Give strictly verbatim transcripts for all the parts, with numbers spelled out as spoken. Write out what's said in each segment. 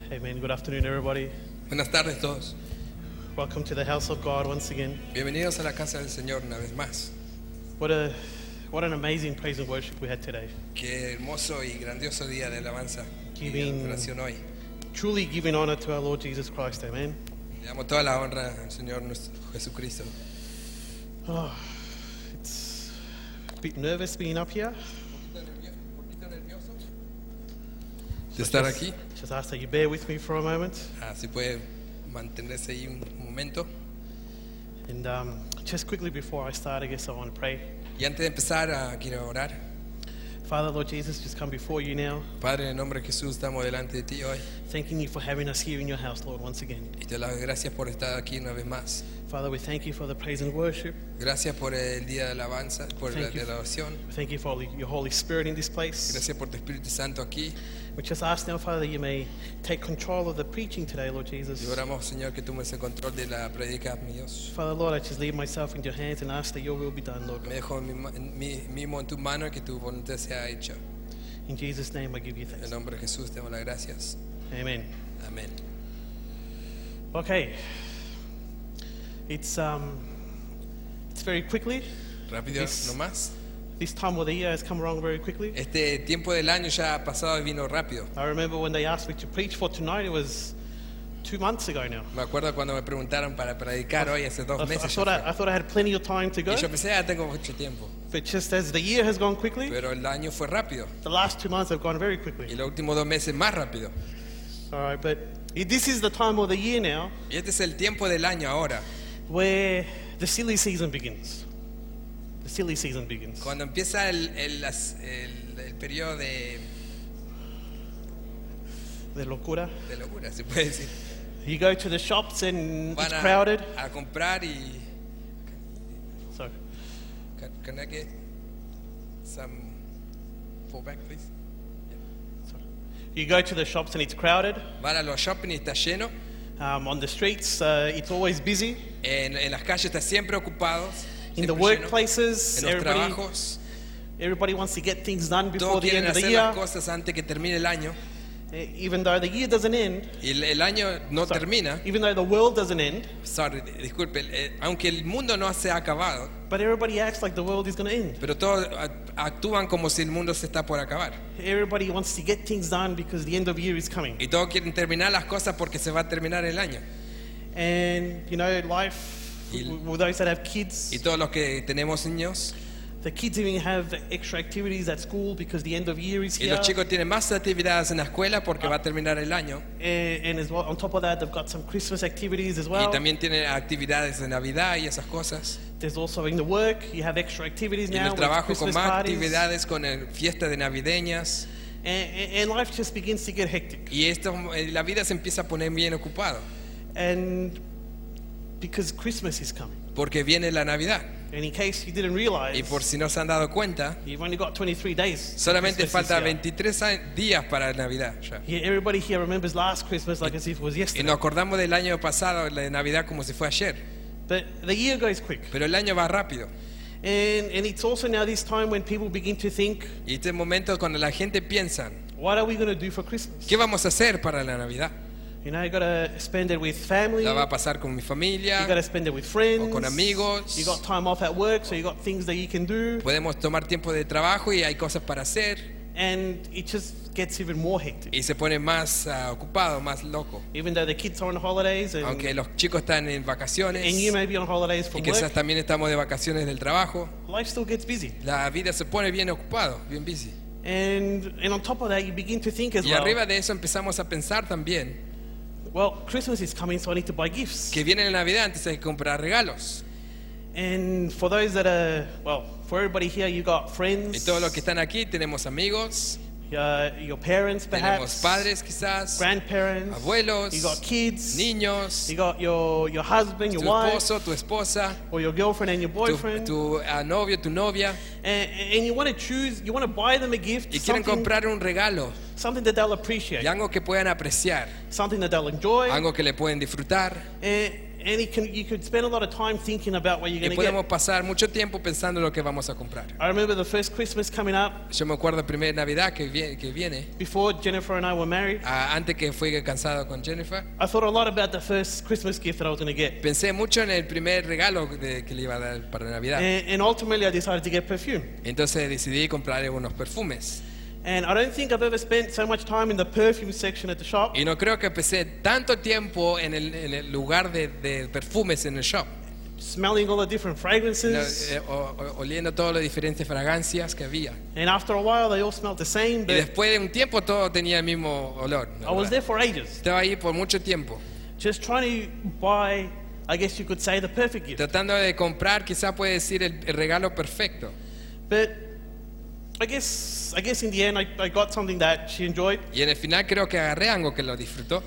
Amen. Good afternoon, everybody. Buenas tardes todos. Welcome to the house of God once again. Bienvenidos a la casa del Señor una vez más. What a what an amazing praise and worship we had today. Qué hermoso y grandioso día de alabanza y de Giving- adoración hoy. Truly giving honor to our Lord Jesus Christ. Amen. Le damos toda la honra al Señor nuestro Jesucristo. Oh, it's a bit nervous being up here. De estar aquí, Just ask that you bear with me for a moment. así puede mantenerse ahí un momento. And um, just quickly before I start, I guess I want to pray. Y antes de empezar, ah, quiero orar. Father, Lord Jesus, just come before you now, Padre, en el nombre de Jesús, estamos delante de ti hoy. thanking you for having us here in your house, Lord, once again. Y te doy gracias por estar aquí una vez más. Father, we thank you for the praise and worship. Gracias por el día de alabanza, por la Thank you. de la oración. We thank you for your Holy Spirit in this place. Gracias por tu Espíritu Santo aquí. We just ask now, Father, that you may take control of the preaching today, Lord Jesus. Y oramos, Señor, que tomes el control de la predica, mi Dios. Father, Lord, I just leave myself in your hands and ask that your will be done, Lord Me God. dejo mi, ma- mi, mismo en tu mano, que tu voluntad sea hecha. In Jesus' name, I give you En el thanks. nombre de Jesús te doy las gracias. Amen. Amén. Okay. It's um, it's very quickly. Rápido This- nomás. This time of the year has come around very quickly. Este tiempo del año ya ha pasado y vino rápido. I remember when they asked me to preach for tonight, it was two months ago now. Me acuerdo cuando me preguntaron para predicar hoy, hace I, dos th- I meses. ya thought I, fue. I thought I had plenty of time to go, Y yo pensé, ya tengo mucho tiempo. but just as the year has gone quickly, Pero el año fue rápido. the last two months have gone very Y quickly. los últimos dos meses más rápido. All right, but this is the time of the year now Y este es el tiempo del año ahora. where the silly season begins. The silly season begins. Cuando empieza el, el, las- el, el periodo de, The locura. de locura, se puede decir. You go to the shops and it's Van crowded. a, a comprar y... So, Can, can I get some fallback, please? so you go to the shops and it's crowded. Van a los shopping y está lleno. Um, on the streets, uh, it's always busy. En, en las calles está siempre ocupado. In the siempre lleno. workplaces, En los everybody, trabajos. everybody wants to get things done before Todos the quieren end of the hacer year. las cosas antes que termine el año. Uh, Even though the year doesn't end, Y el, el año no so- termina. even though the world doesn't end, Sorry, disculpe. eh, aunque el mundo no se ha acabado, but everybody acts like the world is going to end. pero todos a- actúan como si el mundo se está por acabar. Everybody wants to get things done because the end of year is coming. Y todos quieren terminar las cosas porque se va a terminar el año. And, you know, life, Y- w- with those that have kids, Y todos los que tenemos niños. the kids even have extra activities at school because the end of year is Y here. los chicos tienen más actividades en la escuela porque va a terminar el año. And, and as well, on top of that, they've got some Christmas activities as well. Y también tienen actividades de Navidad y esas cosas. There's also in the work, you have extra activities Y en now el with trabajo con Christmas más parties. actividades, con el- fiestas de navideñas. And, and and life just begins to get hectic. Y esto, eh, la vida se empieza a poner bien ocupado. And because Christmas is coming. Porque viene la Navidad. And in case you didn't realize, Y por si no se han dado cuenta, you've only got twenty-three days. till solamente Christmas is falta here. veintitrés a- días para Navidad ya. Yeah, everybody here remembers last Christmas like as if it was Y yesterday. nos acordamos del año pasado, la de Navidad, como si fue ayer. But the year goes quick. Pero el año va rápido. And, and it's also now this time when people begin to think, Y este momento cuando la gente piensa, what are we going to do for Christmas? ¿qué vamos a hacer para la Navidad? You know, you got to spend it with family. ¿La va a You pasar con mi got familia? to spend it with friends. O con amigos. You got time off at work, so you got things that you can do. Podemos tomar tiempo de trabajo y hay cosas para hacer. And it just gets even more hectic. Y se pone más ah, ocupado, más loco. Even though the kids are on holidays and, Aunque los chicos están en vacaciones and you may be on holidays y from quizás work, también estamos de vacaciones del trabajo, life still gets busy. la vida se pone bien ocupado, bien busy. And, and on top of that, you begin to think as Y well, arriba de eso empezamos a pensar también well, Christmas is coming, so I need to buy gifts. que viene la Navidad, antes hay que comprar regalos. And for those that are, well, for everybody here, you got Y friends, todos los que están aquí tenemos amigos, uh, your parents tenemos perhaps, padres quizás, grandparents, abuelos, you got kids, niños, you got your, your husband, your tu wife, esposo, tu esposa, or your girlfriend and your tu, boyfriend, tu ah, novio, tu novia, and, and you want to choose, you want to buy them a gift, y quieren something, comprar un regalo something that they'll appreciate, y algo que puedan apreciar, something that they'll enjoy, algo que le pueden disfrutar. and, and it can, you could spend a lot of time thinking about what you're Y going to get. podemos pasar mucho tiempo pensando en lo que vamos a comprar. I remember the first Christmas coming up Yo me acuerdo la primera Navidad que viene, que viene before Jennifer and I were married. ah, antes que fui casado con Jennifer. I thought a lot about the first Christmas gift that I was going to get. Pensé mucho en el primer regalo de- que le iba a dar para Navidad. And, and ultimately I decided to get perfume. Entonces decidí comprar unos perfumes. And I don't think I've ever spent so much time in the perfume section at the shop Y no creo que pasé tanto tiempo en el, en el lugar de, de perfumes en el shop, smelling all the different ¿no? fragrances. Eh, o- o- oliendo todas las diferentes fragancias que había. And after a while they all smelled the same, Y but después de un tiempo todo tenía el mismo olor. I was ¿verdad? there for ages, Estaba ahí por mucho tiempo, just trying to buy, I guess you could say, the perfect gift. tratando de comprar, quizá puede decir el, el regalo perfecto. But I guess, I guess in the end I, I got something that she enjoyed, Y en el final creo que agarré algo que lo disfrutó.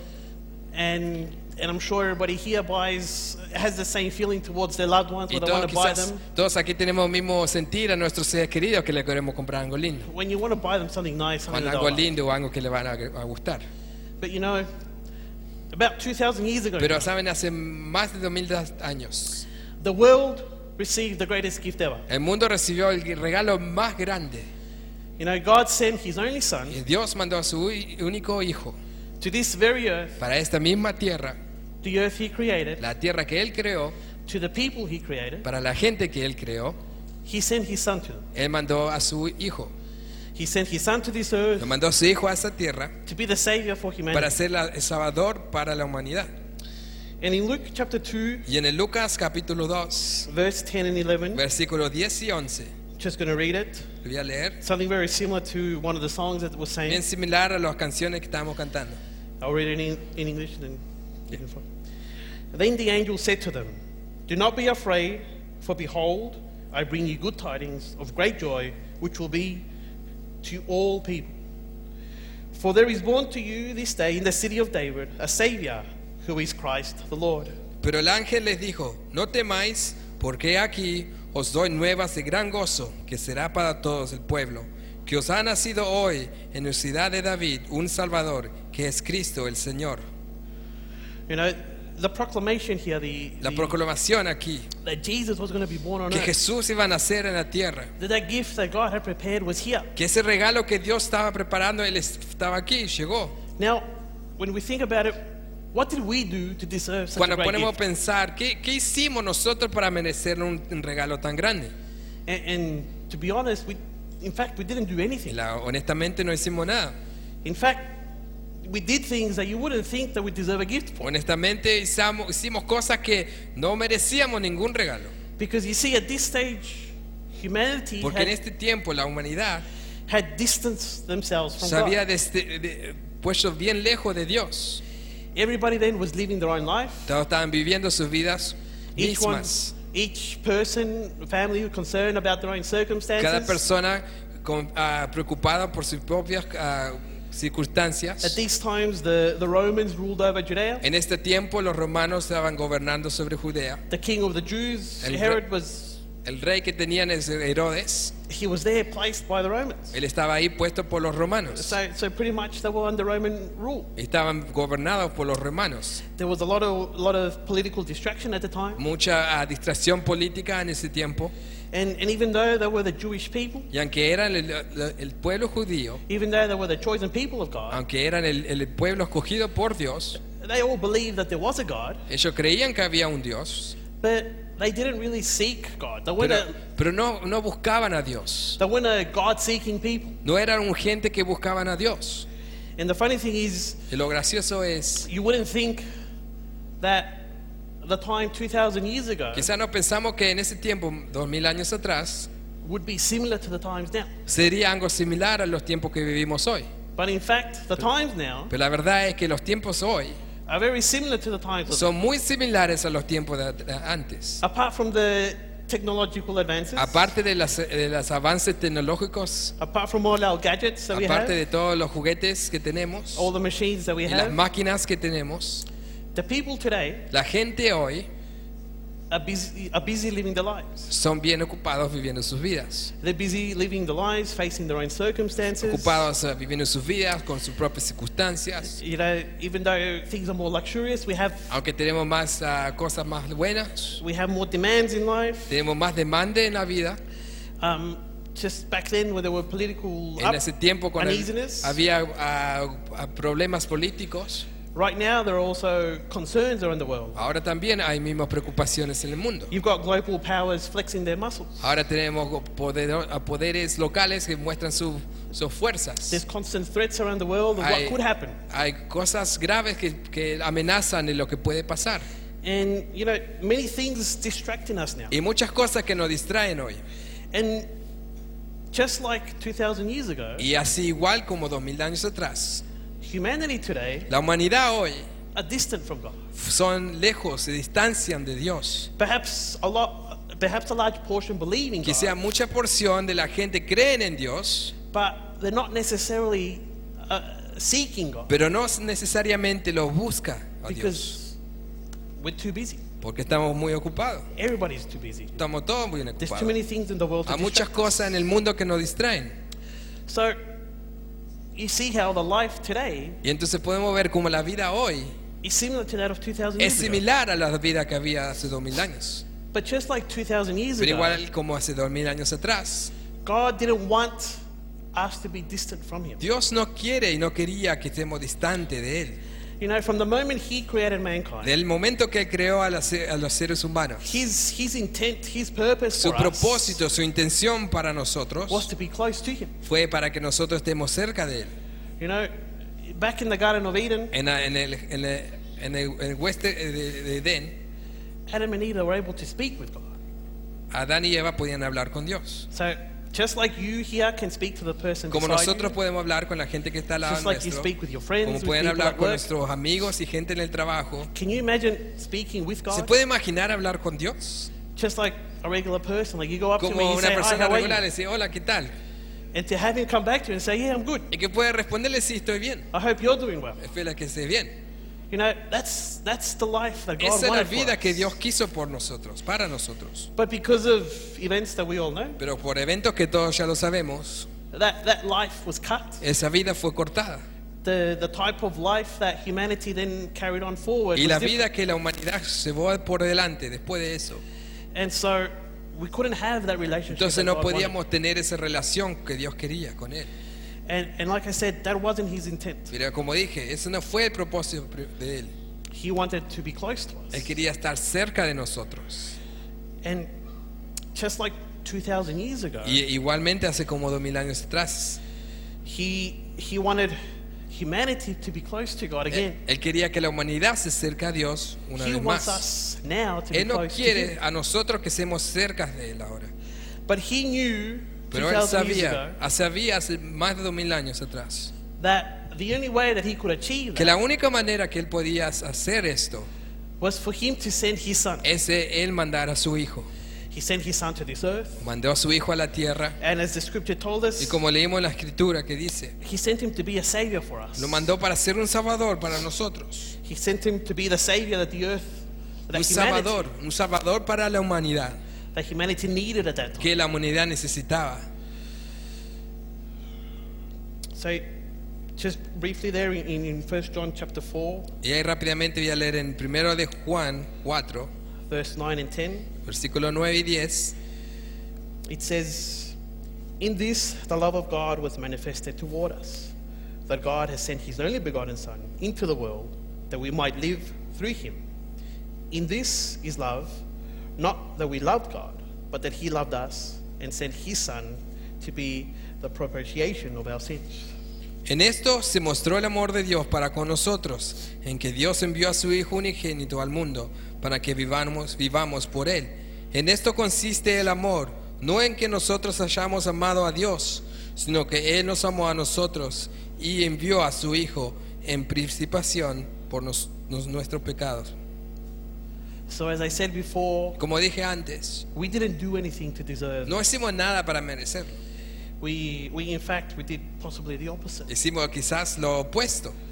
and and I'm sure everybody here buys has the same feeling towards their loved ones, Y where they todos, want to buy quizás, them. todos aquí tenemos el mismo sentir a nuestros seres queridos que le queremos comprar algo lindo. When you want to buy them something nice, something Con that algo they'll like. lindo o algo que le van a, a gustar. But you know, about two thousand years ago, Pero saben, hace más de dos mil años, the world received the greatest gift ever. el mundo recibió el regalo más grande. You know, God sent His only Son Y Dios mandó a su u- único hijo to this very earth, para esta misma tierra, the earth He created, la tierra que Él creó, to the people He created. para la gente que Él creó. He sent His Son to them. Él mandó a su hijo, He sent His Son to this earth lo mandó a su hijo a esta tierra to be the Savior for para humanity. ser la- el salvador para la humanidad. And in Luke chapter two, Y en el Lucas capítulo dos, verse ten and eleven, versículos diez y once, just going to read it. lo voy a leer, Something very similar to one of the songs that was bien saying. similar a las canciones que estamos cantando. I'll read it in, in English and then you can follow. Then the angel said to them, "Do not be afraid, for behold, I bring you good tidings of great joy, which will be to all people. For there is born to you this day in the city of David a Savior, who is Christ the Lord." Pero el ángel les dijo, no temáis, porque aquí os doy nuevas de gran gozo, que será para todos el pueblo, que os ha nacido hoy en la ciudad de David un Salvador, que es Cristo el Señor. You know, the proclamation here, the, La the- proclamación aquí, that Jesus was going to be born on que earth, Jesús iba a nacer en la tierra, that that gift that God had prepared was here. que ese regalo que Dios estaba preparando, Él estaba aquí, llegó. Now, when we think about it, what did we do to deserve such a Cuando great ponemos a gift? pensar, ¿qué, qué hicimos nosotros para merecer un, un regalo tan grande? And, and to be honest, we, in fact, we didn't do Y anything. la- honestamente no hicimos nada. In fact, we did things that you wouldn't think that we deserve a gift for. Honestamente hicimos, hicimos cosas que no merecíamos ningún regalo. Because you see, at this stage, humanity Porque en had, este tiempo la humanidad had distanced themselves from se había God. desde- de- puesto bien lejos de Dios. Everybody then was living their own life. Todos estaban viviendo sus vidas Each one, mismas. each person, family, were concerned about their own Cada circumstances. persona con- ah, preocupada por sus propias ah, At circunstancias. these times, the, the Romans ruled over Judea. En este tiempo los romanos estaban gobernando sobre Judea. The king of the Jews, El Herod, was El rey que tenían es Herodes. he was there placed by the Romans. Él estaba ahí puesto por los romanos. So, so pretty much they were under Roman rule. Estaban gobernados por los romanos. There was a lot of lot of political distraction at the time, Mucha ah, distracción política en ese tiempo. and and even though they were the Jewish people, Y aunque eran el, el pueblo judío, even though they were the chosen people of God, aunque eran el, el pueblo escogido por Dios, they all believed that there was a God, ellos creían que había un Dios, but they didn't really seek God. They weren't pero, a, pero no, no buscaban a Dios. they weren't a God-seeking people. No eran un gente que buscaban a Dios. And the funny thing is, Y lo gracioso es, you wouldn't think that the time two thousand years ago quizá no pensamos que en ese tiempo, dos mil años atrás, would be similar to the times now. sería algo similar a los tiempos que vivimos hoy. But in fact, the times now Pero la verdad es que los tiempos hoy are very similar to the times of, son muy similares a los tiempos de, de antes. apart from the technological advances, Aparte de, las, de los avances tecnológicos, apart from all our gadgets that we aparte have, de todos los juguetes que tenemos all the machines that we y las have, máquinas que tenemos, the people today la gente hoy are busy, are busy living their lives. Son bien ocupados viviendo sus vidas. They're busy living their lives, facing their own circumstances. Ocupados uh, viviendo sus vidas con sus propias circunstancias. You know, even though things are more luxurious, we have Aunque tenemos más uh, cosas más buenas, we have more demands in life. tenemos más demanda en la vida. Um, just back then, when there were political En ese tiempo cuando uneasiness, había uh, uh, problemas políticos, right now there are also concerns around the world. ahora también hay mismas preocupaciones en el mundo. You've got global powers flexing their muscles. Ahora tenemos poder, a poderes locales que muestran su- sus fuerzas. There's constant threats around the world of Hay, what could happen. hay cosas graves que, que amenazan de lo que puede pasar. And, you know, many things distracting us now. Y muchas cosas que nos distraen hoy. And just like two thousand years ago, Y así igual como dos mil años atrás, humanity today la humanidad hoy are distant from God. son lejos, se distancian de Dios. Perhaps a lot, perhaps a large portion believe in Quizá God, mucha porción de la gente creen en Dios, but they're not necessarily uh, seeking God pero no necesariamente lo busca a Dios, because we're too busy. porque estamos muy ocupados. Everybody's too busy. Estamos todos muy There's too ocupados. many things in the world to Hay muchas distract us. cosas en el mundo que nos distraen. So you see how the life today Y entonces podemos ver cómo la vida hoy is similar to that of two thousand es years ago. similar a la vida que había hace dos mil años. But just like two thousand years Pero ago, igual como hace dos mil años atrás, God didn't want us to be distant from Him. Dios no quiere y no quería que estemos distantes de Él. You know, from the moment He created mankind, Del momento que Él creó a, las- a los seres humanos, His His intent, His purpose su for us propósito, su intención para nosotros was to be close to Him. fue para que nosotros estemos cerca de Él. You know, back in the Garden of Eden, En, la- en el, en el, en el, en el oeste de, de Edén, Adam and Eve were able to speak with God. Adán y Eva podían hablar con Dios. So just like you here can speak to the person Como beside nosotros you, podemos hablar con la gente que está al lado just like you nuestro, speak with your friends, como with pueden people hablar at con work. nuestros amigos y gente en el trabajo. Can you imagine speaking with ¿Se God? puede imaginar hablar con Dios? Just like a regular person, like you go up to him Como and you una say, "Hi, persona how are regular, you?" decir, hola, ¿qué tal? And to have him come back to you and say, "Yeah, I'm good. Y que puede responderle, sí, estoy bien. I hope you're doing well." Espera que esté bien. You know, that's that's the life that God Esa es la wanted for vida us. que Dios quiso por nosotros, para nosotros. But because of events that we all know, Pero por eventos que todos ya lo sabemos, that, that life was cut. esa vida fue cortada. The the type of life that humanity then carried on forward Y was la different. vida que la humanidad llevó por delante después de eso. And so we couldn't have that relationship. Entonces that no God wanted. podíamos tener esa relación que Dios quería con Él. And and like I said, that wasn't his intent. Pero como dije, ese no fue el propósito de Él. He wanted to be close to Él us. quería estar cerca de nosotros. And just like two thousand years ago, Y igualmente hace como dos mil años atrás, he he wanted humanity to be close to God Él, again. él quería que la humanidad se acerque a Dios una He vez wants más. us now to be Él no close to quiere Him. a nosotros que seamos cerca de Él ahora. But he knew Pero Él two thousand years sabía, ago sabía hace más de dos mil años atrás, that the only way that he could achieve que that la única manera que Él podía hacer esto was for him to send his son. es Él mandar a su Hijo. He sent his son to this earth, Mandó a su Hijo a la tierra. and as the scripture told Y us, como leímos en la Escritura que dice, he sent him to be a savior for us. lo mandó para ser un salvador para nosotros. He sent him to be the savior that the earth, that Un humanity, salvador, un salvador para la humanidad, that humanity needed at that time. que la humanidad necesitaba. So, just briefly there in, in First John chapter four, Y ahí rápidamente voy a leer en primero de Juan cuatro, verse nine and ten, versículo nueve y diez. it says, "In this the love of God was manifested toward us, that God has sent his only begotten Son into the world, that we might live through him. In this is love, not that we loved God, but that he loved us and sent his Son to be the propitiation of our sins." En esto se mostró el amor de Dios para con nosotros, en que Dios envió a su Hijo unigénito al mundo para que vivamos, vivamos por Él. En esto consiste el amor, no en que nosotros hayamos amado a Dios, sino que Él nos amó a nosotros y envió a su Hijo en participación por nos, nos- nuestros pecados. So as I said before, Como dije antes, we didn't do anything to deserve. no hicimos nada para merecerlo. We, we in fact, we did possibly the opposite. Hicimos quizás lo opuesto.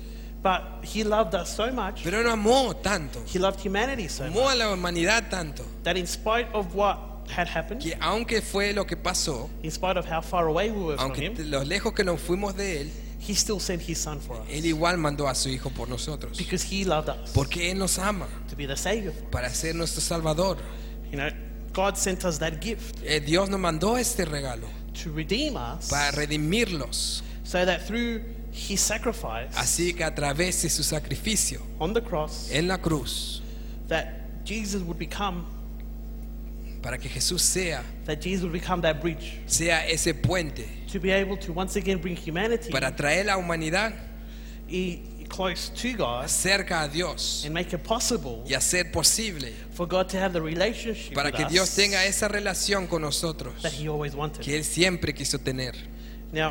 But he loved us so much, pero no amó tanto, he loved humanity so amó much, a la humanidad tanto, that in spite of what had happened, que aunque fue lo que pasó, in spite of how far away we were from aunque him, los lejos que nos fuimos de él, he still sent his son for us. él igual mandó a su hijo por nosotros, Because he loved us porque él nos ama, to be the Savior. para ser nuestro Salvador. You know, God sent us that gift Eh, Dios nos mandó este regalo to redeem us para redimirlos, so that through his sacrifice así que a través de su sacrificio on the cross, en la cruz, that Jesus would become para que Jesús sea, that Jesus would become that bridge sea ese puente to be able to once again bring humanity para traer la humanidad i- close to God cerca a Dios and make it possible y hacer posible for God to have the relationship para with que us Dios tenga esa relación con nosotros that he always wanted. que Él siempre quiso tener. Now,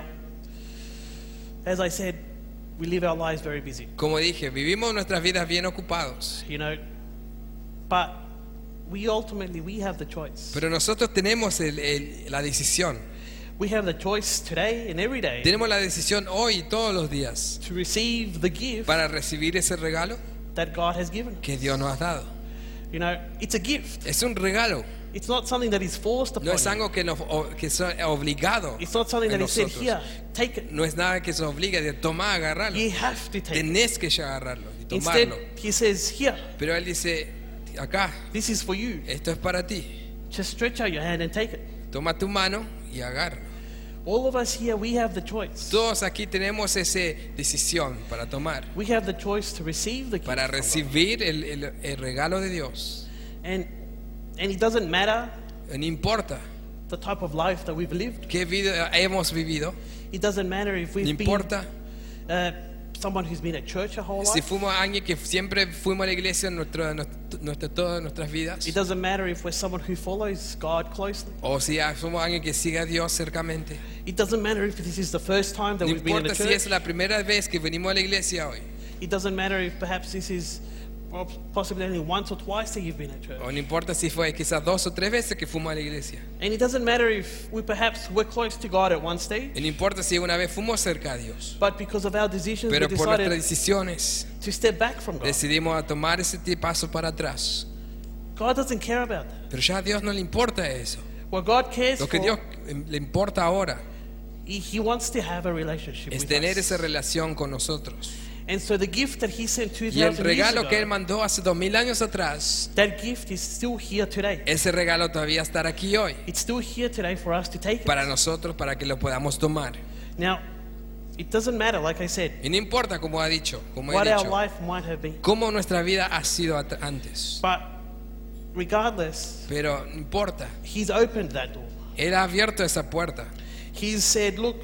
as I said, we live our lives very busy, Como dije, vivimos nuestras vidas bien ocupados, you know, but we ultimately we have the choice. pero nosotros tenemos el- el- la decisión. We have the choice today and every day Tenemos la decisión hoy y todos los días to receive the gift para recibir ese regalo that God has given. que Dios nos ha dado. You know, it's a gift. Es un regalo, It's not something that is forced upon no es you. algo que nos o- que es obligado It's not something en that is said, nosotros. here, take it. No es nada que se obliga de tomar, agarrarlo. You have to take it. Tenés que ya agarrarlo y Instead, tomarlo. he says, here, Pero Él dice, acá, this is for you. esto es para ti. Just stretch out your hand and take it. Toma tu mano y agárralo. All of us here, we have the choice. Todos aquí tenemos esa decisión para tomar, We have the choice to receive the gift para from God. recibir el, el- el regalo de Dios. And, and it doesn't matter No importa the type of life that we've lived. qué vida hemos vivido, It doesn't matter if no we've been importa uh, someone who's been at church a whole si life. fuimos alguien que siempre fuimos a la iglesia en nuestro, nuestro- nuestra- todas nuestras vidas, It doesn't matter if we're someone who follows God closely. o si somos alguien que sigue a Dios cercamente. It doesn't matter if this is the first time that No we've been in a importa si church. es la primera vez que venimos a la iglesia hoy, It doesn't matter if perhaps this is well, possibly only once or twice that you've been at church. o no importa si fue quizás dos o tres veces que fuimos a la iglesia, And it doesn't matter if we perhaps were close to God at one stage, y no importa si una vez fuimos cerca a Dios, but because of our decisions, we pero por nuestras decided decisiones to step back from God. decidimos a tomar ese paso para atrás. God doesn't care about that. Pero ya a Dios no le importa eso. What God cares Lo que for, Dios le importa ahora he, he wants to have a relationship es with tener us. esa relación con nosotros. And so the gift that he sent two Y el thousand years regalo que Él ago, mandó hace dos mil años atrás, that gift is still here today. ese regalo todavía está aquí hoy It's still here today for us to take it. para nosotros, para que lo podamos tomar. Now, it doesn't matter, like I said, Y no importa, como ha dicho, como he what our dicho, life might have been. cómo nuestra vida ha sido at- antes. But regardless, Pero no importa, he's opened that door. Él ha abierto esa puerta. He's said, look,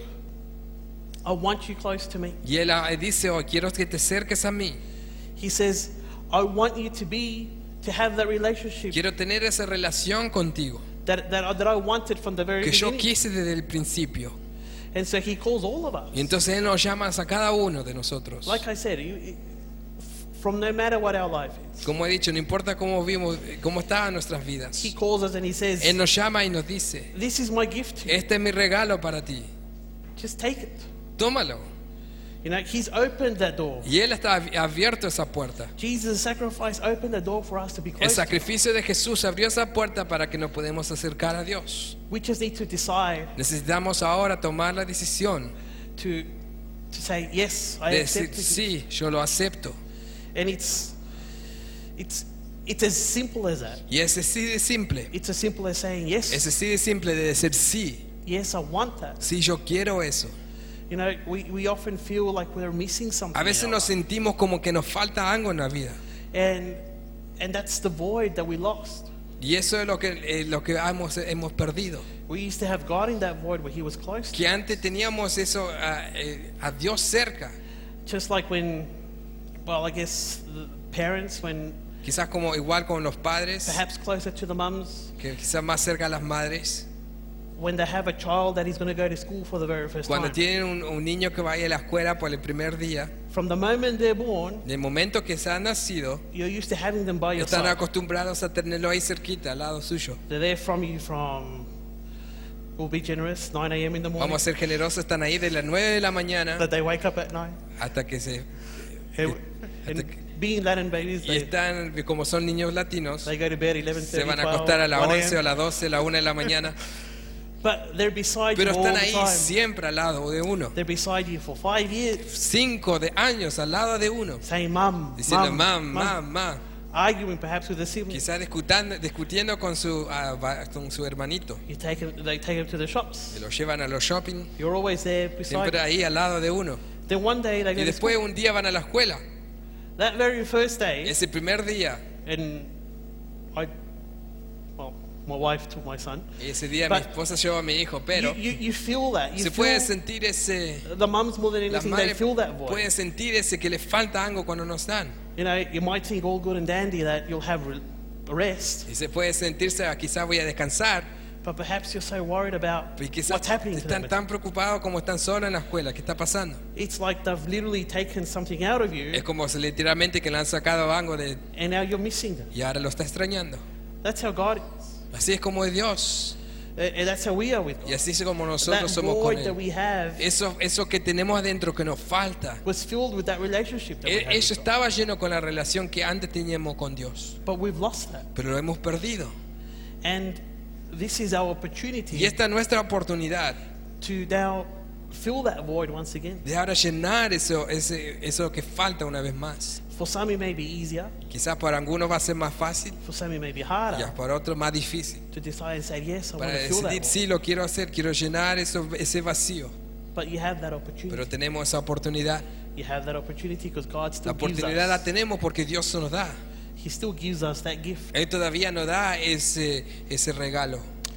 I want you close to me. Y Él ha- dice, oh, quiero que te acerques a mí. He says, I want you to be, to have that relationship Quiero tener esa relación contigo that, that, that I wanted from the very que yo beginning. quise desde el principio. And so he calls all of us. Y entonces Él nos llama a cada uno de nosotros. Like I said, you, you- from no matter what our life is, Como he dicho, no importa cómo vimos, cómo estaban nuestras vidas. he calls us and he says, Él nos llama y nos dice, this is my gift to you. este es mi regalo para ti. Just take it. Tómalo. You know, he's opened that door. Y Él está ab- abierto esa puerta. Jesus' sacrifice opened the door for us to be El close. to him. sacrificio de Jesús abrió esa puerta para que nos podamos acercar a Dios. We just need to decide Necesitamos ahora tomar la decisión to, to say, yes, I de accept decir, it. sí, yo lo acepto. And it's, it's, it's as simple as that. Y es así de simple. It's as simple as saying, yes, Es así de simple de decir sí. yes, I want that. Sí, yo quiero eso. You know, we, we often feel like we're missing something. A veces in our nos sentimos como que nos falta algo en la vida. life. And, and that's the void that we lost. Y eso es lo que, eh, lo que hemos, hemos perdido. We used to have God in that void where he was close to. Que antes teníamos eso a, eh, a Dios cerca. Just like when, well, I guess the parents, when Quizás como igual con los padres, perhaps closer to the mums, que quizás más cerca a las madres. when they have a child that is going to go to school for the very first Cuando time. tienen un, un niño que vaya a la escuela por el primer día, From the moment they're born, en el momento que se ha nacido, you're used to having them by your están side. acostumbrados a tenerlo ahí cerquita, al lado suyo. They're there from you from, we'll be generous, nine a.m. in the morning. Vamos a ser generosos, están ahí de las nueve de la mañana That they wake up at nine. hasta que se And, and being Latin babies, Y they, están, como son niños latinos, they go to bed eleven se thirty, van a twelve, acostar a las one once, a a.m. las doce, a la una de la mañana. But they're beside Pero you all están the ahí time. siempre al lado de uno. They're beside you for five years, Cinco de años al lado de uno. saying, "Mum, Diciendo, mum, mam, mum," mam, mam. arguing perhaps with a sibling. Quizás discutando, discutiendo con su, ah, va- con su hermanito. You take him, they take him to the shops. Se lo llevan a los shopping. You're always there beside Siempre you. ahí al lado de uno. Then one day they Y go to después school. un día van a la escuela. That very first day, Ese primer día, and I, well, my wife took my son. ese día mi But- esposa llevó a mi hijo, You, pero you, you feel that. You se puede feel sentir ese, the mums more than las anything. They madres feel that void. pueden sentir ese que les falta algo cuando nos dan. You know, you might think all good and dandy that you'll have re- rest, Y se puede sentirse, ah, quizás voy a descansar, but perhaps you're so worried about y quizás what's happening to them. están tan preocupados como están solos en la escuela. ¿Qué está pasando? It's like they've literally taken something out of you, Es como si literalmente que le han sacado algo de, and now you're missing them. y ahora lo está extrañando. That's how God is. Así es como es Dios. Uh, and that's how we are with Y God. así es como That nosotros somos con void that Él. we have Eso, eso que tenemos adentro que nos falta. was filled with that relationship that we E- had Eso with God. estaba lleno con la relación que antes teníamos con Dios. But we've lost that. Pero lo hemos perdido. And this is our opportunity Y esta es nuestra oportunidad to now fill that void once again. de ahora llenar eso, ese, eso que falta una vez más. For some it may be easier, Quizás para algunos va a ser más fácil, for some it may be y harder para otros más difícil. to decide and say, yes, I Para want to fill that decidir, void. sí, lo quiero hacer, quiero llenar eso, ese vacío. But you have that opportunity. Pero tenemos esa oportunidad. You have that opportunity because God La still gives oportunidad la us. tenemos porque Dios se nos da. He still gives us that gift. Él todavía nos da ese, ese regalo.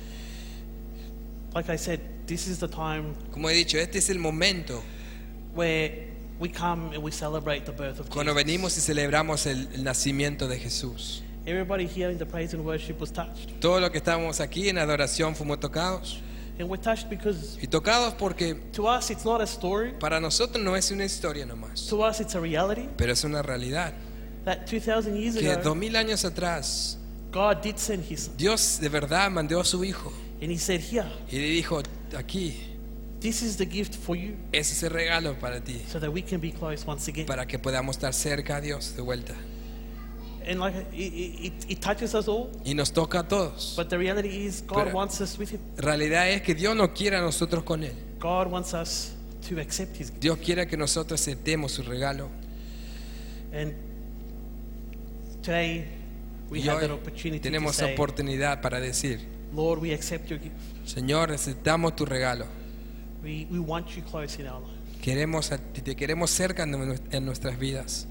Like I said, this is the time Como he dicho, este es el momento where we come and we celebrate the birth of cuando Jesus. venimos y celebramos el, el nacimiento de Jesús. Everybody here in the praise and worship was touched. Todos los que estamos aquí en adoración fuimos tocados. And we're touched because Y tocados porque to us it's not a story. para nosotros no es una historia nomás, To us it's a reality pero es una realidad. that two thousand years Que ago, dos mil años atrás, God did send His Son. Dios de verdad mandó a su Hijo And He said, here, y le dijo, aquí, this is the gift for you ese es el regalo para ti, so that we can be close once again. para que podamos estar cerca a Dios de vuelta. And like it, it, it touches us all, Y nos toca a todos. but the reality is God Pero- wants us with Him. La realidad es que Dios no quiere a nosotros con Él. God wants us to accept His gift. Dios quiere que nosotros aceptemos su regalo. And today we Y have that hoy opportunity to tenemos say, oportunidad para decir, Lord, we accept your gift. Señor, aceptamos tu regalo. We, we want you close in our life. Queremos a ti, te queremos cerca en nue- en nuestras vidas.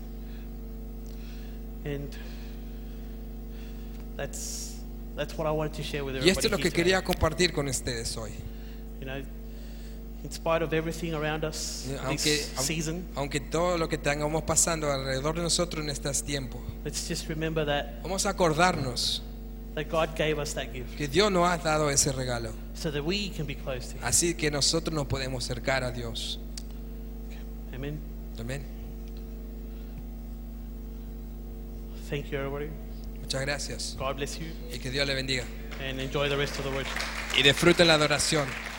And that's that's what I wanted to share with Y esto everybody es lo here que today. quería compartir con ustedes hoy. You know, in spite of everything around us Aunque, this aun- season, aunque todo lo que tengamos pasando alrededor de nosotros en este tiempo, let's just remember that vamos a acordarnos that God gave us that gift que Dios nos ha dado ese regalo. so that we can be close to Him. Así que nosotros nos podemos acercar a Dios. Amen. Amén. Thank you, everybody. Muchas gracias. God bless you, Y que Dios le bendiga. and enjoy the rest of the worship. Y disfruten la adoración.